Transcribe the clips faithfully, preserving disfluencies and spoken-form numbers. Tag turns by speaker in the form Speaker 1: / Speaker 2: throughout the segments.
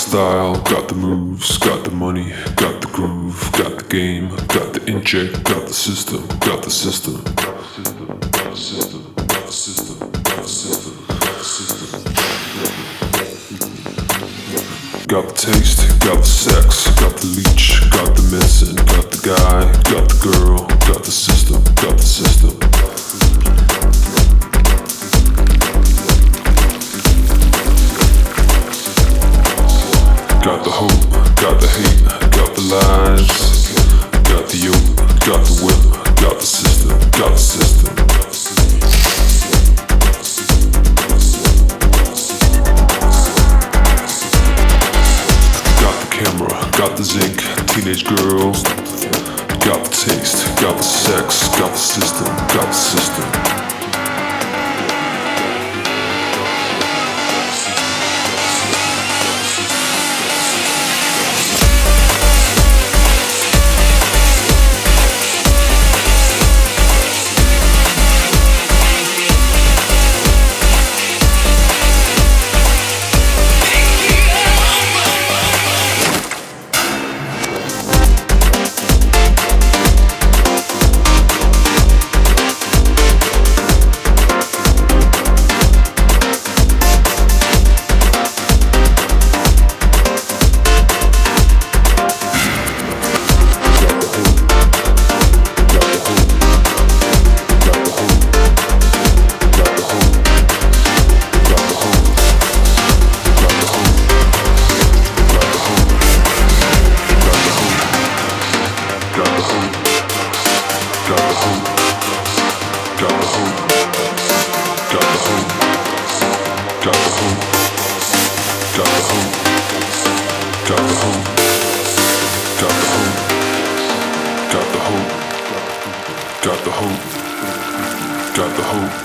Speaker 1: style, got the moves, got the money, got the groove, got the game, got the inject, got the system, got the system. Got the system, got the system, got the system, got the system, got the system. Got the taste, got the sex, got the leech, got the medicine, got the guy, got the girl, got the system, got the system. Got the hope, got the hate, got the lies, got the yoke, got the whip, got the system, got the system. Got the camera, got the zinc, teenage girls, got the taste, got the sex, got the system, got the system.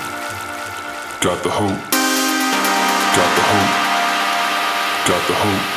Speaker 1: Got the hope, got the hope, got the hope.